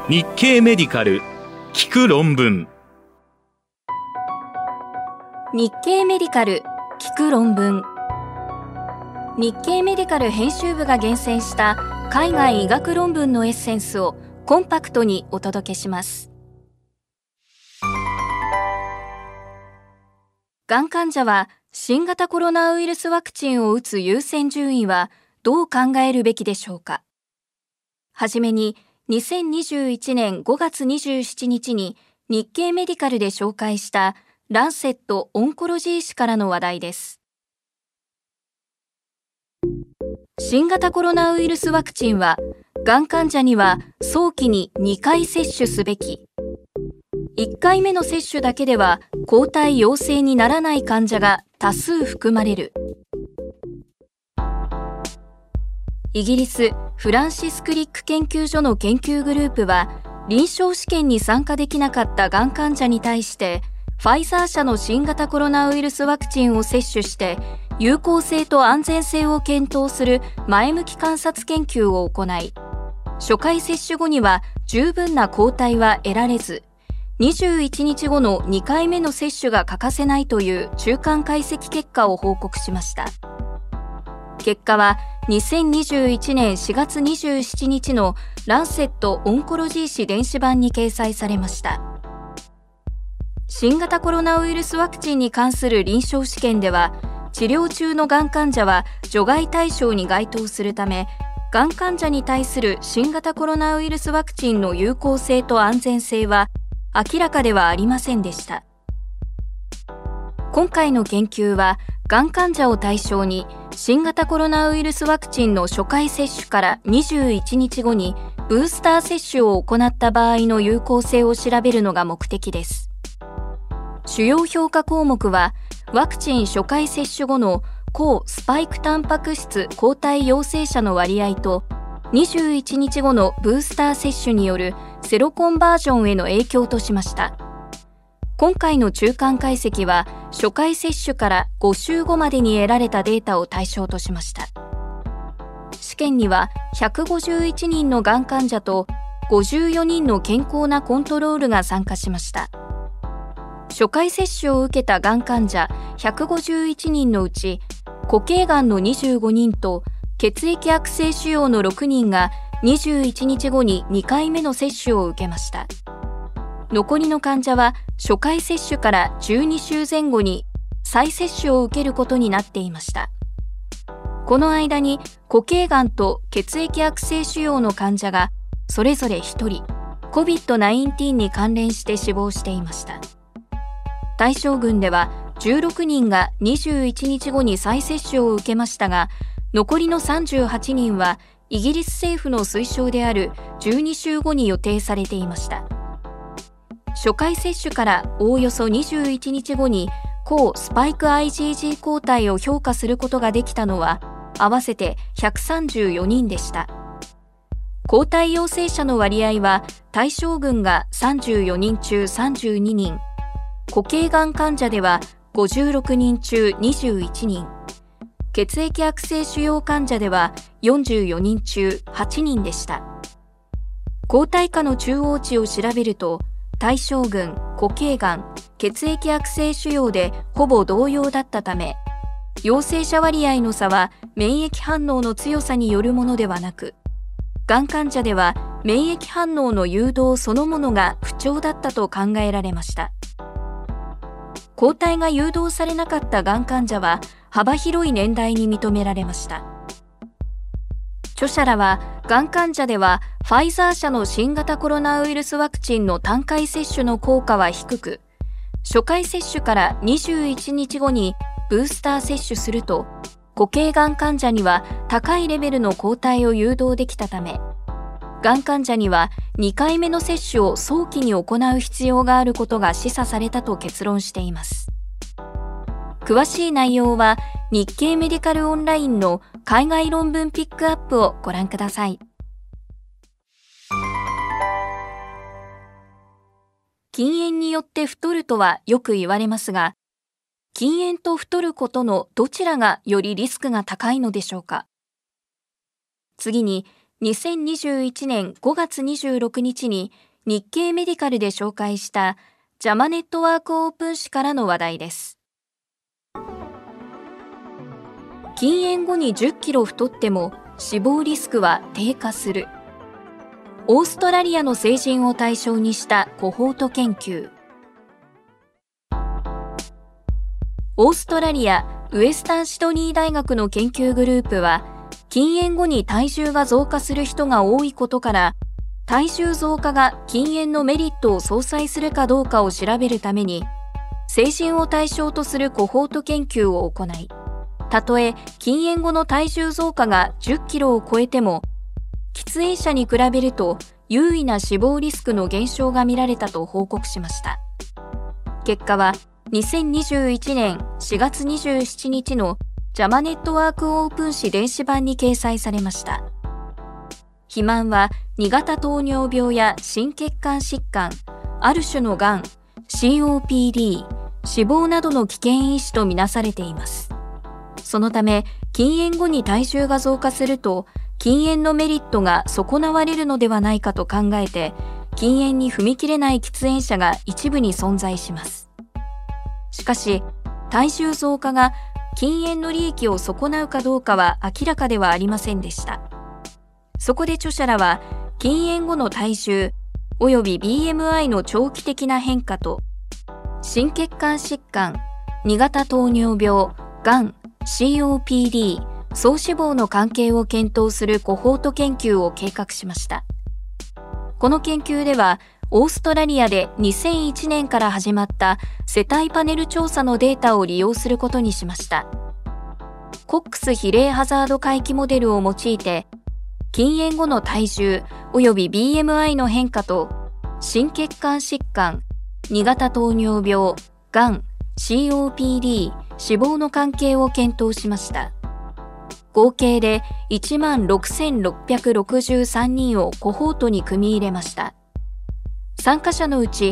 日経メディカル聞く論文。 日経メディカル聞く論文。日経メディカル編集部が厳選した海外医学論文のエッセンスをコンパクトにお届けします。がん患者は新型コロナウイルスワクチンを打つ優先順位はどう考えるべきでしょうか。はじめに2021年5月27日に日経メディカルで紹介したランセット・オンコロジー誌からの話題です。新型コロナウイルスワクチンは、がん患者には早期に2回接種すべき。1回目の接種だけでは抗体陽性にならない患者が多数含まれる。イギリス・フランシス・クリック研究所の研究グループは、臨床試験に参加できなかったがん患者に対して、ファイザー社の新型コロナウイルスワクチンを接種して、有効性と安全性を検討する前向き観察研究を行い、初回接種後には十分な抗体は得られず、21日後の2回目の接種が欠かせないという中間解析結果を報告しました。結果は2021年4月27日のランセット・オンコロジー誌電子版に掲載されました。新型コロナウイルスワクチンに関する臨床試験では、治療中のがん患者は除外対象に該当するため、がん患者に対する新型コロナウイルスワクチンの有効性と安全性は明らかではありませんでした。今回の研究は、がん患者を対象に新型コロナウイルスワクチンの初回接種から21日後にブースター接種を行った場合の有効性を調べるのが目的です。主要評価項目は、ワクチン初回接種後の抗スパイクタンパク質抗体陽性者の割合と、21日後のブースター接種によるセロコンバージョンへの影響としました。今回の中間解析は、初回接種から5週後までに得られたデータを対象としました。試験には151人のがん患者と54人の健康なコントロールが参加しました。初回接種を受けたがん患者151人のうち、固形がんの25人と血液悪性腫瘍の6人が21日後に2回目の接種を受けました。残りの患者は初回接種から12週前後に再接種を受けることになっていました。この間に固形がんと血液悪性腫瘍の患者がそれぞれ1人 COVID-19 に関連して死亡していました。対象群では16人が21日後に再接種を受けましたが、残りの38人はイギリス政府の推奨である12週後に予定されていました。初回接種からおおよそ21日後に抗スパイク IgG 抗体を評価することができたのは合わせて134人でした。抗体陽性者の割合は対象群が34人中32人、固形がん患者では56人中21人、血液悪性腫瘍患者では44人中8人でした。抗体価の中央値を調べると、対象群、固形がん、血液悪性腫瘍でほぼ同様だったため、陽性者割合の差は免疫反応の強さによるものではなく、がん患者では免疫反応の誘導そのものが不調だったと考えられました。抗体が誘導されなかったがん患者は幅広い年代に認められました。著者らは、がん患者ではファイザー社の新型コロナウイルスワクチンの単回接種の効果は低く、初回接種から21日後にブースター接種すると、固形がん患者には高いレベルの抗体を誘導できたため、がん患者には2回目の接種を早期に行う必要があることが示唆されたと結論しています。詳しい内容は日経メディカルオンラインの海外論文ピックアップをご覧ください。禁煙によって太るとはよく言われますが、禁煙と太ることのどちらがよりリスクが高いのでしょうか。次に、 2021年5月26日に日経メディカルで紹介したジャマネットワークオープン誌からの話題です。禁煙後に10キロ太っても死亡リスクは低下する。オーストラリアの成人を対象にしたコホート研究。オーストラリアウエスタンシドニー大学の研究グループは、禁煙後に体重が増加する人が多いことから、体重増加が禁煙のメリットを相殺するかどうかを調べるために、成人を対象とするコホート研究を行い、たとえ禁煙後の体重増加が10キロを超えても、喫煙者に比べると優位な死亡リスクの減少が見られたと報告しました。結果は2021年4月27日のジャマネットワークオープン誌電子版に掲載されました。肥満は2型糖尿病や心血管疾患、ある種のがん、COPD、死亡などの危険因子とみなされています。そのため、禁煙後に体重が増加すると、禁煙のメリットが損なわれるのではないかと考えて、禁煙に踏み切れない喫煙者が一部に存在します。しかし、体重増加が禁煙の利益を損なうかどうかは明らかではありませんでした。そこで著者らは、禁煙後の体重及び BMI の長期的な変化と、心血管疾患、2型糖尿病、がん、COPD、総死亡の関係を検討するコホート研究を計画しました。この研究では、オーストラリアで2001年から始まった世帯パネル調査のデータを利用することにしました。コックス比例ハザード回帰モデルを用いて、禁煙後の体重及び BMI の変化と、心血管疾患、2型糖尿病、がん、COPD、死亡の関係を検討しました。合計で16,663人をコホートに組み入れました。参加者のうち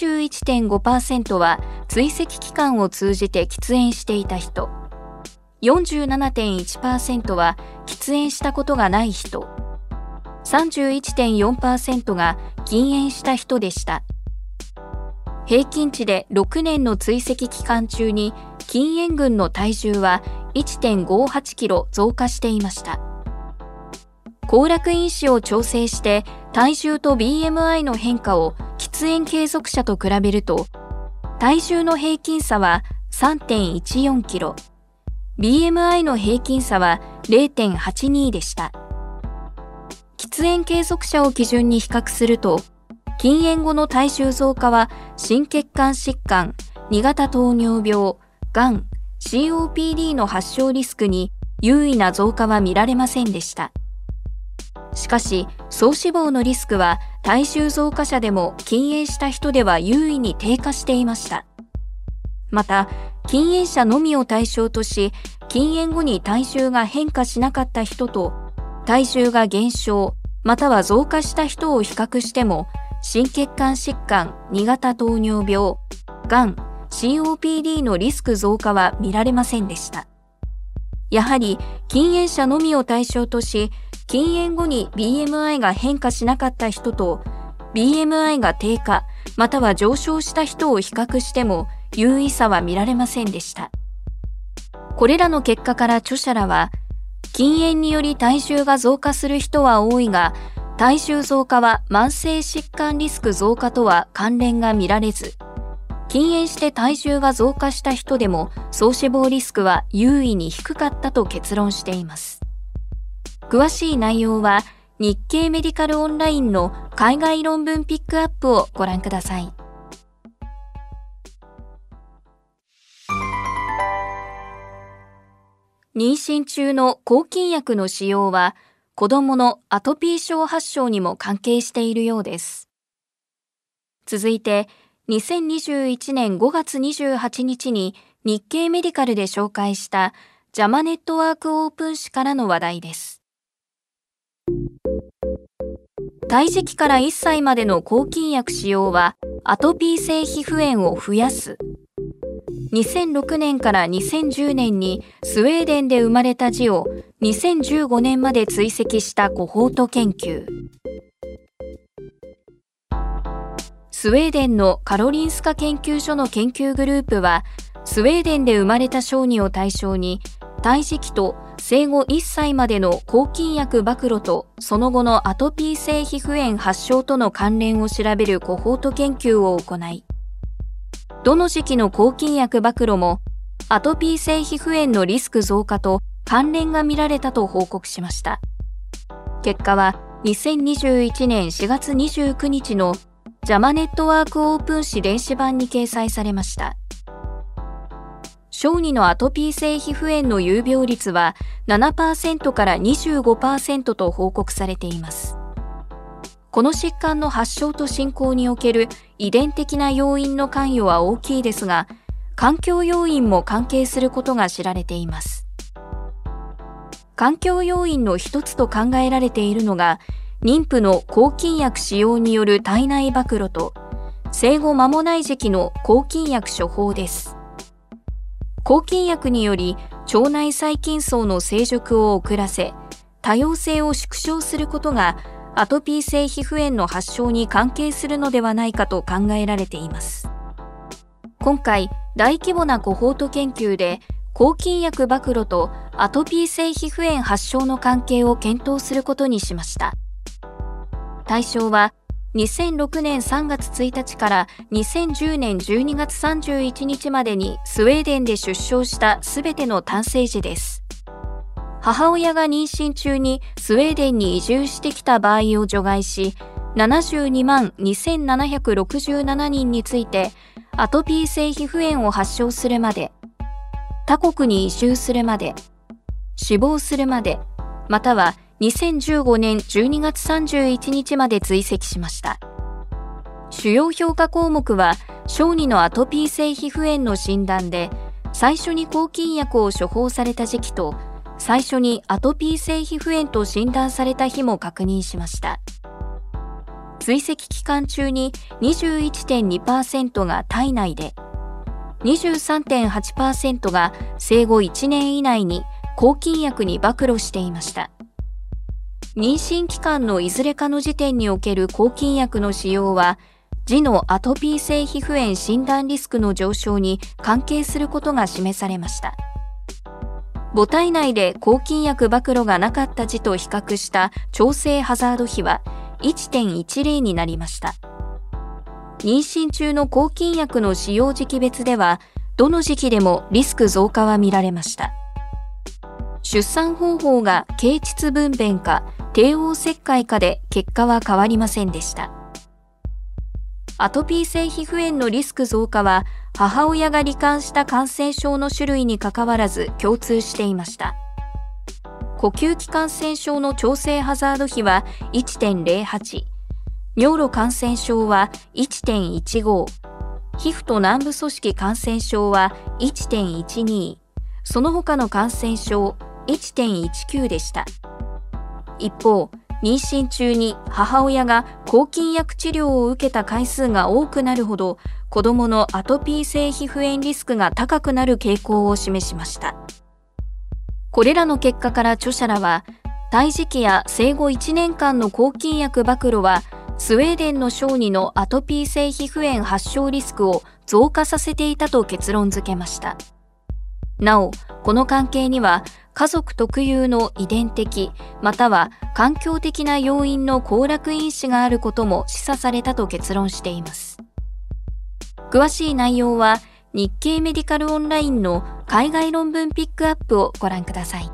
21.5% は追跡期間を通じて喫煙していた人、47.1% は喫煙したことがない人、31.4% が禁煙した人でした。平均値で6年の追跡期間中に禁煙群の体重は 1.58 キロ増加していました。行楽因子を調整して体重と BMI の変化を喫煙継続者と比べると、体重の平均差は 3.14 キロ、BMI の平均差は 0.82 でした。喫煙継続者を基準に比較すると、禁煙後の体重増加は心血管疾患、2型糖尿病、がん、COPD の発症リスクに優位な増加は見られませんでした。しかし、総死亡のリスクは体重増加者でも禁煙した人では優位に低下していました。また、禁煙者のみを対象とし、禁煙後に体重が変化しなかった人と、体重が減少、または増加した人を比較しても、心血管疾患、2型糖尿病、がん、COPD のリスク増加は見られませんでした。やはり、禁煙者のみを対象とし、禁煙後に BMI が変化しなかった人と、BMI が低下、または上昇した人を比較しても、優位差は見られませんでした。これらの結果から著者らは、禁煙により体重が増加する人は多いが、体重増加は慢性疾患リスク増加とは関連が見られず、禁煙して体重が増加した人でも総死亡リスクは優位に低かったと結論しています。詳しい内容は日経メディカルオンラインの海外論文ピックアップをご覧ください。妊娠中の抗菌薬の使用は子どものアトピー症発症にも関係しているようです。続いて、2021年5月28日に日経メディカルで紹介したジャマネットワークオープン誌からの話題です。胎児期から1歳までの抗菌薬使用はアトピー性皮膚炎を増やす。 2006年から2010年にスウェーデンで生まれた字を2015年まで追跡したコホート研究。スウェーデンのカロリンスカ研究所の研究グループは、スウェーデンで生まれた小児を対象に、胎児期と生後1歳までの抗菌薬暴露とその後のアトピー性皮膚炎発症との関連を調べるコホート研究を行い、どの時期の抗菌薬暴露もアトピー性皮膚炎のリスク増加と関連が見られたと報告しました。結果は2021年4月29日のJAMAネットワークオープン誌電子版に掲載されました。小児のアトピー性皮膚炎の有病率は 7% から 25% と報告されています。この疾患の発症と進行における遺伝的な要因の関与は大きいですが、環境要因も関係することが知られています。環境要因の一つと考えられているのが、妊婦の抗菌薬使用による体内暴露と、生後間もない時期の抗菌薬処方です。抗菌薬により腸内細菌層の成熟を遅らせ、多様性を縮小することがアトピー性皮膚炎の発症に関係するのではないかと考えられています。今回、大規模なコホート研究で抗菌薬暴露とアトピー性皮膚炎発症の関係を検討することにしました。対象は2006年3月1日から2010年12月31日までにスウェーデンで出生したすべての男性児です。母親が妊娠中にスウェーデンに移住してきた場合を除外し、72万2767人についてアトピー性皮膚炎を発症するまで、他国に移住するまで、死亡するまで、または2015年12月31日まで追跡しました。主要評価項目は、小児のアトピー性皮膚炎の診断で、最初に抗菌薬を処方された時期と、最初にアトピー性皮膚炎と診断された日も確認しました。追跡期間中に 21.2% が体内で、23.8% が生後1年以内に抗菌薬に暴露していました。妊娠期間のいずれかの時点における抗菌薬の使用は、児のアトピー性皮膚炎診断リスクの上昇に関係することが示されました。母体内で抗菌薬暴露がなかった児と比較した調整ハザード比は 1.10 になりました。妊娠中の抗菌薬の使用時期別では、どの時期でもリスク増加は見られました。出産方法が経腟分娩か帝王切開かで結果は変わりませんでした。アトピー性皮膚炎のリスク増加は母親が罹患した感染症の種類にかかわらず共通していました。呼吸器感染症の調整ハザード比は 1.08、尿路感染症は 1.15、皮膚と軟部組織感染症は 1.12、その他の感染症 1.19 でした。一方、妊娠中に母親が抗菌薬治療を受けた回数が多くなるほど、子どものアトピー性皮膚炎リスクが高くなる傾向を示しました。これらの結果から著者らは、胎児期や生後1年間の抗菌薬暴露は、スウェーデンの小児のアトピー性皮膚炎発症リスクを増加させていたと結論付けました。なお、この関係には家族特有の遺伝的または環境的な要因の交絡因子があることも示唆されたと結論しています。詳しい内容は日経メディカルオンラインの海外論文ピックアップをご覧ください。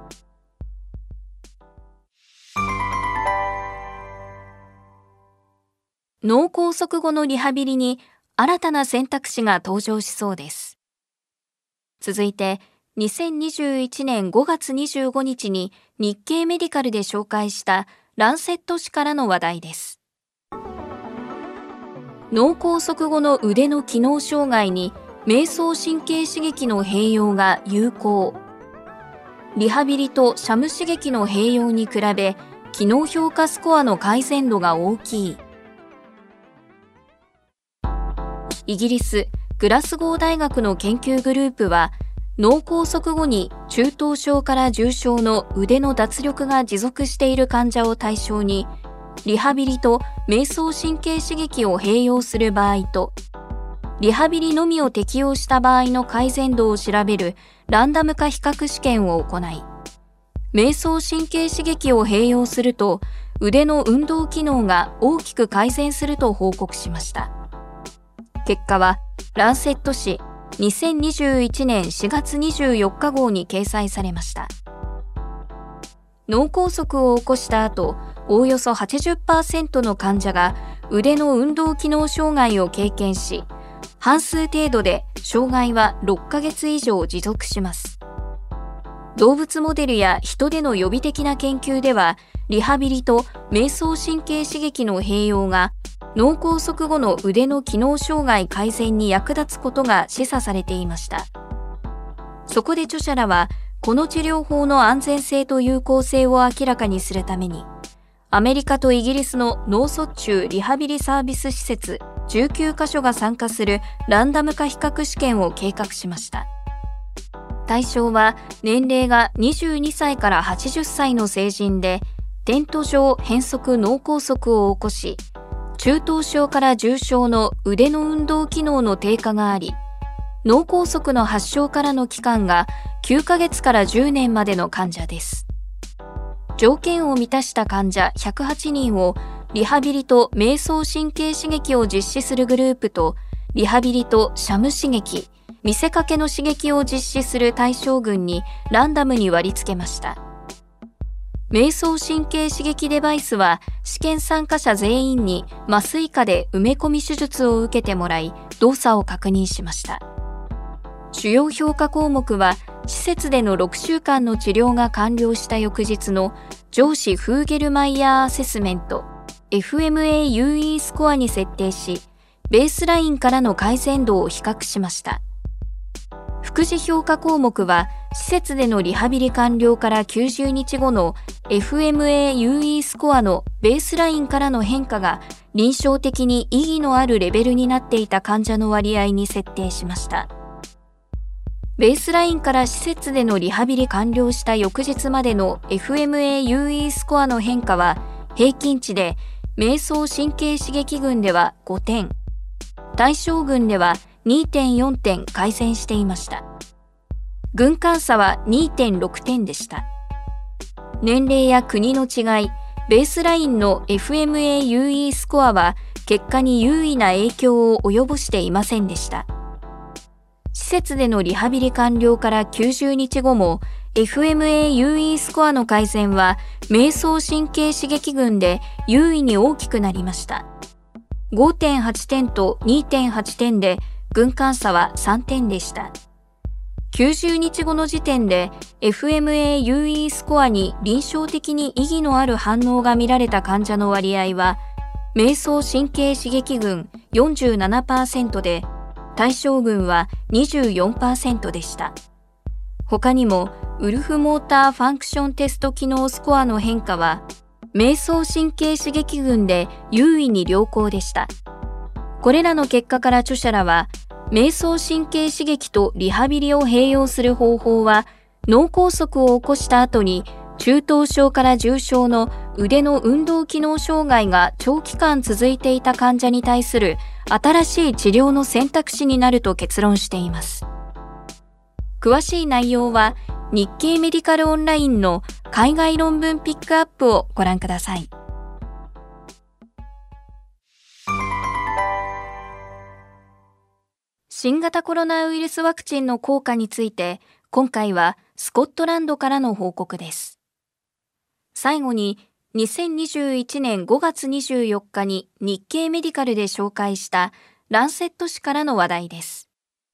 脳梗塞後のリハビリに新たな選択肢が登場しそうです。続いて、2021年5月25日に日経メディカルで紹介したランセット誌からの話題です。脳梗塞後の腕の機能障害に迷走神経刺激の併用が有効。リハビリとシャム刺激の併用に比べ、機能評価スコアの改善度が大きい。イギリスグラスゴー大学の研究グループは、脳梗塞後に中等症から重症の腕の脱力が持続している患者を対象に、リハビリと瞑想神経刺激を併用する場合と、リハビリのみを適用した場合の改善度を調べるランダム化比較試験を行い、瞑想神経刺激を併用すると腕の運動機能が大きく改善すると報告しました。結果はランセット誌2021年4月24日号に掲載されました。脳梗塞を起こした後、おおよそ 80% の患者が腕の運動機能障害を経験し、半数程度で障害は6ヶ月以上持続します。動物モデルや人での予備的な研究では、リハビリと瞑想神経刺激の併用が脳梗塞後の腕の機能障害改善に役立つことが示唆されていました。そこで著者らは、この治療法の安全性と有効性を明らかにするために、アメリカとイギリスの脳卒中リハビリサービス施設19カ所が参加するランダム化比較試験を計画しました。対象は年齢が22歳から80歳の成人で、テント上変則脳梗塞を起こし、中等症から重症の腕の運動機能の低下があり、脳梗塞の発症からの期間が9ヶ月から10年までの患者です。条件を満たした患者108人をリハビリと瞑想神経刺激を実施するグループと、リハビリとシャム刺激、見せかけの刺激を実施する対象群にランダムに割り付けました。瞑想神経刺激デバイスは試験参加者全員に麻酔科で埋め込み手術を受けてもらい、動作を確認しました。主要評価項目は、施設での6週間の治療が完了した翌日の上司フーゲルマイヤーアセスメント FMA-UE スコアに設定し、ベースラインからの改善度を比較しました。副次評価項目は、施設でのリハビリ完了から90日後の FMA-UE スコアのベースラインからの変化が臨床的に意義のあるレベルになっていた患者の割合に設定しました。ベースラインから施設でのリハビリ完了した翌日までの FMA-UE スコアの変化は平均値で、瞑想神経刺激群では5点、対象群では 2.4 点改善していました。群間差は 2.6 点でした。年齢や国の違い、ベースラインの FMA-UE スコアは結果に有意な影響を及ぼしていませんでした。施設でのリハビリ完了から90日後も FMA-UE スコアの改善は瞑想神経刺激群で優位に大きくなりました。5.8 点と 2.8 点で群間差は3点でした。90日後の時点で FMA-UE スコアに臨床的に意義のある反応が見られた患者の割合は、瞑想神経刺激群 47% で、対象群は 24% でした。他にも、ウルフモーターファンクションテスト機能スコアの変化は、瞑想神経刺激群で優位に良好でした。これらの結果から著者らは、瞑想神経刺激とリハビリを併用する方法は、脳梗塞を起こした後に中等症から重症の腕の運動機能障害が長期間続いていた患者に対する新しい治療の選択肢になると結論しています。詳しい内容は日経メディカルオンラインの海外論文ピックアップをご覧ください。新型コロナウイルスワクチンの効果について、今回はスコットランドからの報告です。最後に、2021年5月24日に日経メディカルで紹介したランセット誌からの話題です。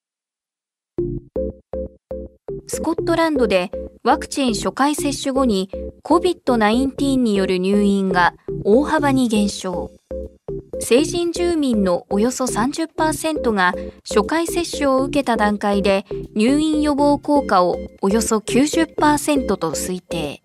スコットランドでワクチン初回接種後に COVID-19 による入院が大幅に減少。成人住民のおよそ 30% が初回接種を受けた段階で入院予防効果をおよそ 90% と推定。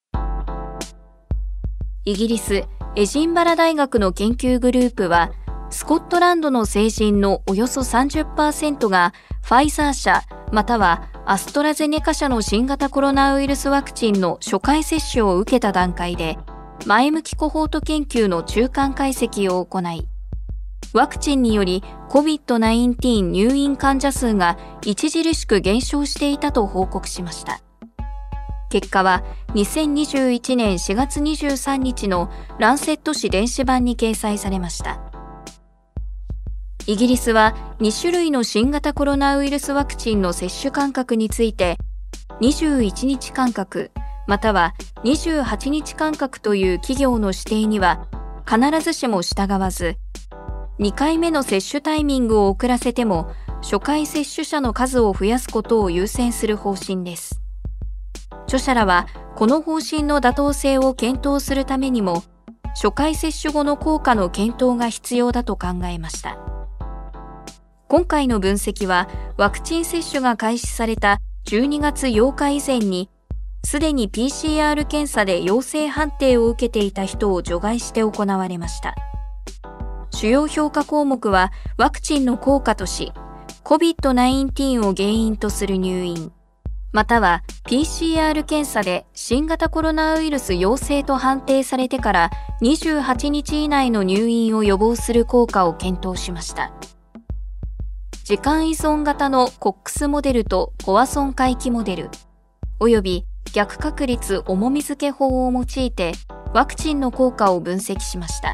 イギリス・エジンバラ大学の研究グループは、 スコットランドの成人のおよそ 30% がファイザー社またはアストラゼネカ社の新型コロナウイルスワクチンの初回接種を受けた段階で、前向きコホート研究の中間解析を行い、ワクチンにより COVID-19 入院患者数が著しく減少していたと報告しました。結果は2021年4月23日のランセット誌電子版に掲載されました。イギリスは2種類の新型コロナウイルスワクチンの接種間隔について、21日間隔、または28日間隔という企業の指定には必ずしも従わず、2回目の接種タイミングを遅らせても初回接種者の数を増やすことを優先する方針です。著者らはこの方針の妥当性を検討するためにも、初回接種後の効果の検討が必要だと考えました。今回の分析は、ワクチン接種が開始された12月8日以前に、すでに PCR 検査で陽性判定を受けていた人を除外して行われました。主要評価項目は、ワクチンの効果とし、COVID-19 を原因とする入院、または PCR 検査で新型コロナウイルス陽性と判定されてから28日以内の入院を予防する効果を検討しました。時間依存型のコックスモデルとポワソン回帰モデル、および逆確率重み付け法を用いてワクチンの効果を分析しました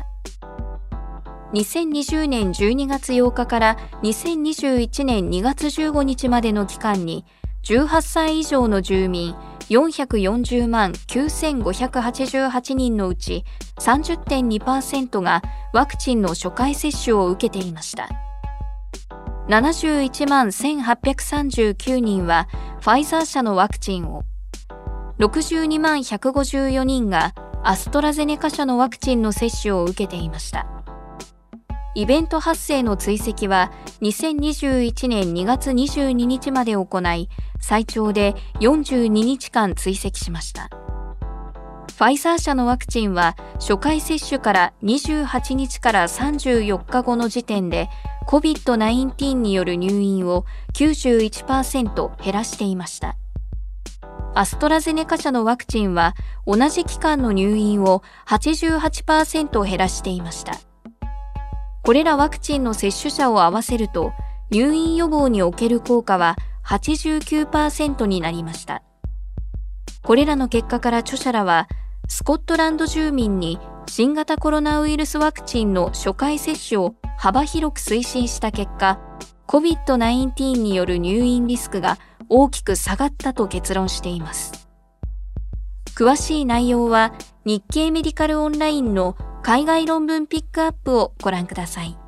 。2020年12月8日から2021年2月15日までの期間に18歳以上の住民440万9588人のうち 30.2% がワクチンの初回接種を受けていました。71万1839人はファイザー社のワクチンを、62万154人がアストラゼネカ社のワクチンの接種を受けていました。イベント発生の追跡は2021年2月22日まで行い、最長で42日間追跡しました。ファイザー社のワクチンは初回接種から28日から34日後の時点で COVID-19 による入院を 91% 減らしていました。アストラゼネカ社のワクチンは同じ期間の入院を 88% 減らしていました。これらワクチンの接種者を合わせると入院予防における効果は 89% になりました。これらの結果から著者らは、スコットランド住民に新型コロナウイルスワクチンの初回接種を幅広く推進した結果、COVID-19 による入院リスクが大きく下がったと結論しています。詳しい内容は日経メディカルオンラインの海外論文ピックアップをご覧ください。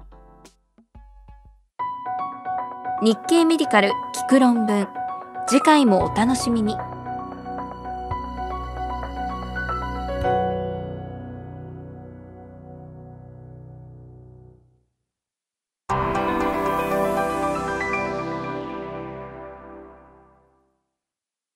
日経メディカル聞く論文、次回もお楽しみに。